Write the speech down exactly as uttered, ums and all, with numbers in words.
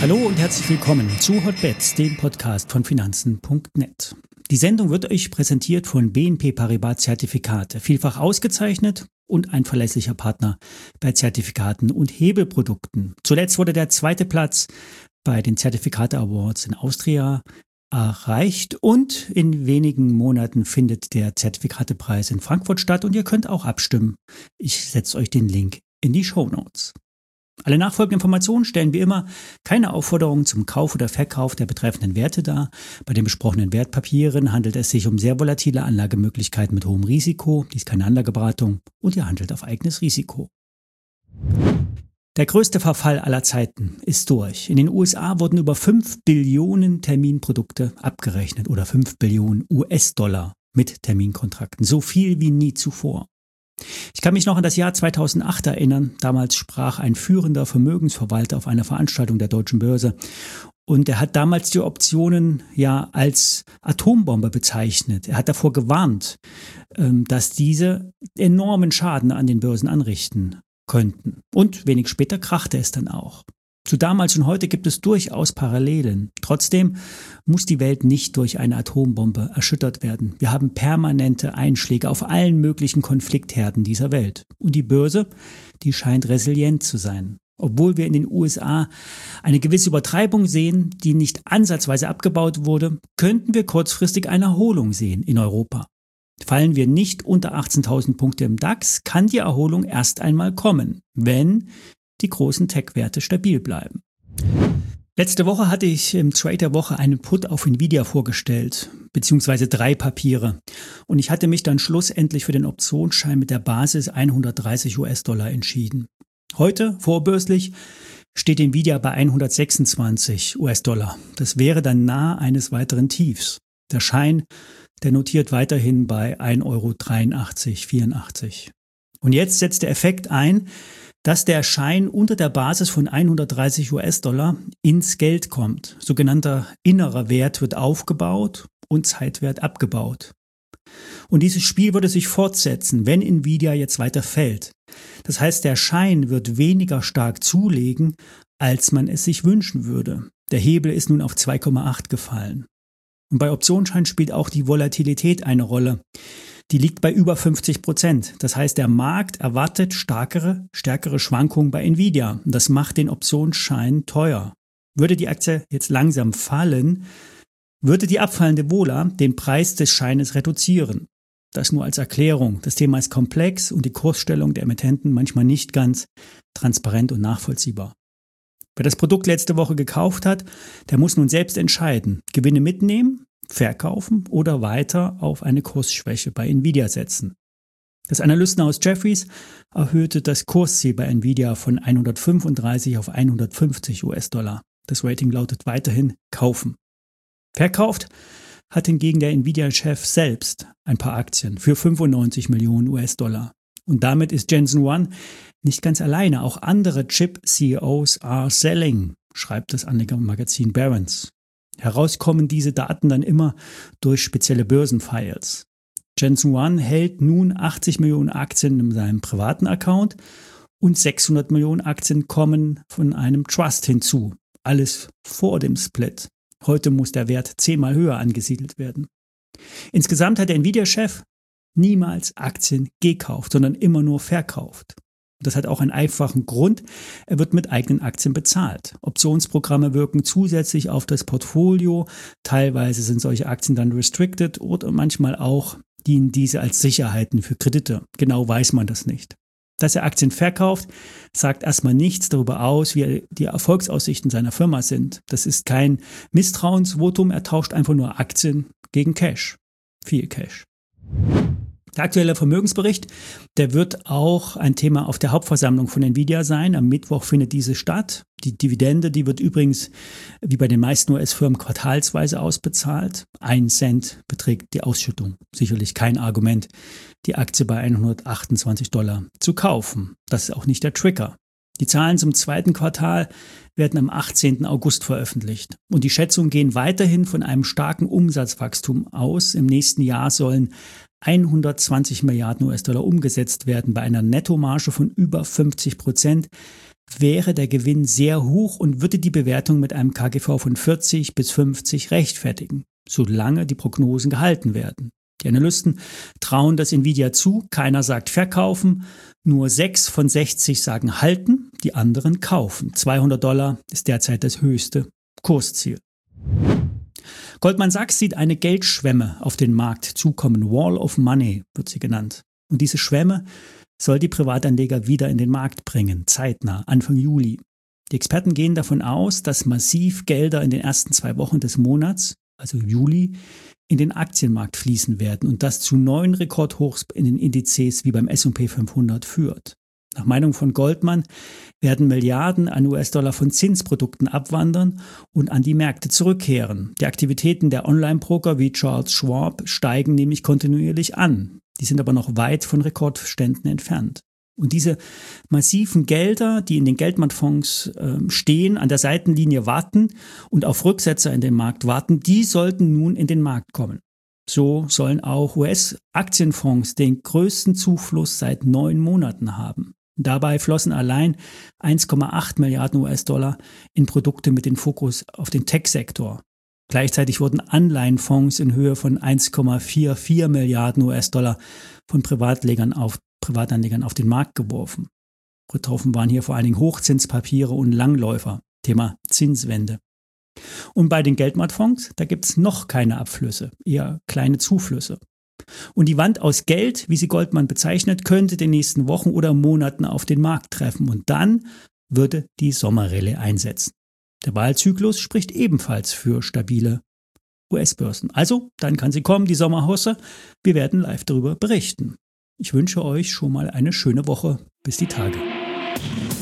Hallo und herzlich willkommen zu Hotbets, dem Podcast von Finanzen Punkt net. Die Sendung wird euch präsentiert von B N P Paribas Zertifikate, vielfach ausgezeichnet und ein verlässlicher Partner bei Zertifikaten und Hebelprodukten. Zuletzt wurde der zweite Platz bei den Zertifikate Awards in Austria erreicht und in wenigen Monaten findet der Zertifikatepreis in Frankfurt statt und ihr könnt auch abstimmen. Ich setze euch den Link in die Shownotes. Alle nachfolgenden Informationen stellen wie immer keine Aufforderung zum Kauf oder Verkauf der betreffenden Werte dar. Bei den besprochenen Wertpapieren handelt es sich um sehr volatile Anlagemöglichkeiten mit hohem Risiko. Dies ist keine Anlageberatung und ihr handelt auf eigenes Risiko. Der größte Verfall aller Zeiten ist durch. In den U S A wurden über fünf Billionen Terminprodukte abgerechnet oder fünf Billionen U S-Dollar mit Terminkontrakten. So viel wie nie zuvor. Ich kann mich noch an das Jahr zweitausendacht erinnern. Damals sprach ein führender Vermögensverwalter auf einer Veranstaltung der Deutschen Börse. Und er hat damals die Optionen ja als Atombombe bezeichnet. Er hat davor gewarnt, dass diese enormen Schaden an den Börsen anrichten könnten. Und wenig später krachte es dann auch. Zu damals und heute gibt es durchaus Parallelen. Trotzdem muss die Welt nicht durch eine Atombombe erschüttert werden. Wir haben permanente Einschläge auf allen möglichen Konfliktherden dieser Welt. Und die Börse, die scheint resilient zu sein. Obwohl wir in den U S A eine gewisse Übertreibung sehen, die nicht ansatzweise abgebaut wurde, könnten wir kurzfristig eine Erholung sehen in Europa. Fallen wir nicht unter achtzehntausend Punkte im DAX, kann die Erholung erst einmal kommen, wenn die großen Tech-Werte stabil bleiben. Letzte Woche hatte ich im Trade der Woche einen Put auf Nvidia vorgestellt, beziehungsweise drei Papiere. Und ich hatte mich dann schlussendlich für den Optionsschein mit der Basis hundertdreißig US-Dollar entschieden. Heute, vorbörslich, steht Nvidia bei hundertsechsundzwanzig US-Dollar. Das wäre dann nahe eines weiteren Tiefs. Der Schein, der notiert weiterhin bei ein Euro dreiundachtzig vierundachtzig. Und jetzt setzt der Effekt ein, dass der Schein unter der Basis von hundertdreißig US-Dollar ins Geld kommt. Sogenannter innerer Wert wird aufgebaut und Zeitwert abgebaut. Und dieses Spiel würde sich fortsetzen, wenn Nvidia jetzt weiter fällt. Das heißt, der Schein wird weniger stark zulegen, als man es sich wünschen würde. Der Hebel ist nun auf zwei Komma acht gefallen. Und bei Optionsschein spielt auch die Volatilität eine Rolle. Die liegt bei über fünfzig Prozent. Das heißt, der Markt erwartet stärkere, stärkere Schwankungen bei Nvidia. Und das macht den Optionsschein teuer. Würde die Aktie jetzt langsam fallen, würde die abfallende Vola den Preis des Scheines reduzieren. Das nur als Erklärung. Das Thema ist komplex und die Kursstellung der Emittenten manchmal nicht ganz transparent und nachvollziehbar. Wer das Produkt letzte Woche gekauft hat, der muss nun selbst entscheiden. Gewinne mitnehmen, verkaufen oder weiter auf eine Kursschwäche bei Nvidia setzen. Das Analystenhaus Jefferies erhöhte das Kursziel bei Nvidia von hundertfünfunddreißig auf hundertfünfzig US-Dollar. Das Rating lautet weiterhin kaufen. Verkauft hat hingegen der Nvidia-Chef selbst ein paar Aktien für fünfundneunzig Millionen US-Dollar. Und damit ist Jensen Huang nicht ganz alleine. Auch andere Chip-C E Os are selling, schreibt das Anlegermagazin Barron's. Herauskommen diese Daten dann immer durch spezielle Börsenfiles. Jensen Huang hält nun achtzig Millionen Aktien in seinem privaten Account und sechshundert Millionen Aktien kommen von einem Trust hinzu. Alles vor dem Split. Heute muss der Wert zehnmal höher angesiedelt werden. Insgesamt hat der Nvidia-Chef niemals Aktien gekauft, sondern immer nur verkauft. Das hat auch einen einfachen Grund. Er wird mit eigenen Aktien bezahlt. Optionsprogramme wirken zusätzlich auf das Portfolio. Teilweise sind solche Aktien dann restricted oder manchmal auch dienen diese als Sicherheiten für Kredite. Genau weiß man das nicht. Dass er Aktien verkauft, sagt erstmal nichts darüber aus, wie die Erfolgsaussichten seiner Firma sind. Das ist kein Misstrauensvotum. Er tauscht einfach nur Aktien gegen Cash. Viel Cash. Der aktuelle Vermögensbericht, der wird auch ein Thema auf der Hauptversammlung von Nvidia sein. Am Mittwoch findet diese statt. Die Dividende, die wird übrigens wie bei den meisten U S-Firmen quartalsweise ausbezahlt. Ein Cent beträgt die Ausschüttung. Sicherlich kein Argument, die Aktie bei hundertachtundzwanzig Dollar zu kaufen. Das ist auch nicht der Trigger. Die Zahlen zum zweiten Quartal werden am achtzehnten August veröffentlicht. Und die Schätzungen gehen weiterhin von einem starken Umsatzwachstum aus. Im nächsten Jahr sollen hundertzwanzig Milliarden U S-Dollar umgesetzt werden bei einer Nettomarge von über fünfzig Prozent, wäre der Gewinn sehr hoch und würde die Bewertung mit einem K G V von vierzig bis fünfzig rechtfertigen, solange die Prognosen gehalten werden. Die Analysten trauen das Nvidia zu, keiner sagt verkaufen, nur sechs von sechzig sagen halten, die anderen kaufen. zweihundert Dollar ist derzeit das höchste Kursziel. Goldman Sachs sieht eine Geldschwemme auf den Markt zukommen. Wall of Money wird sie genannt. Und diese Schwemme soll die Privatanleger wieder in den Markt bringen, zeitnah, Anfang Juli. Die Experten gehen davon aus, dass massiv Gelder in den ersten zwei Wochen des Monats, also Juli, in den Aktienmarkt fließen werden und das zu neuen Rekordhochs in den Indizes wie beim S und P fünfhundert führt. Nach Meinung von Goldman werden Milliarden an U S-Dollar von Zinsprodukten abwandern und an die Märkte zurückkehren. Die Aktivitäten der Online-Broker wie Charles Schwab steigen nämlich kontinuierlich an. Die sind aber noch weit von Rekordständen entfernt. Und diese massiven Gelder, die in den Geldmarktfonds äh, stehen, an der Seitenlinie warten und auf Rücksetzer in den Markt warten, die sollten nun in den Markt kommen. So sollen auch U S-Aktienfonds den größten Zufluss seit neun Monaten haben. Dabei flossen allein eins Komma acht Milliarden U S-Dollar in Produkte mit dem Fokus auf den Tech-Sektor. Gleichzeitig wurden Anleihenfonds in Höhe von eins Komma vierundvierzig Milliarden U S-Dollar von Privatlegern auf, Privatanlegern auf den Markt geworfen. Betroffen waren hier vor allen Dingen Hochzinspapiere und Langläufer. Thema Zinswende. Und bei den Geldmarktfonds, da gibt es noch keine Abflüsse, eher kleine Zuflüsse. Und die Wand aus Geld, wie sie Goldman bezeichnet, könnte in den nächsten Wochen oder Monaten auf den Markt treffen. Und dann würde die Sommerrallye einsetzen. Der Wahlzyklus spricht ebenfalls für stabile U S-Börsen. Also, dann kann sie kommen, die Sommerhosse. Wir werden live darüber berichten. Ich wünsche euch schon mal eine schöne Woche. Bis die Tage.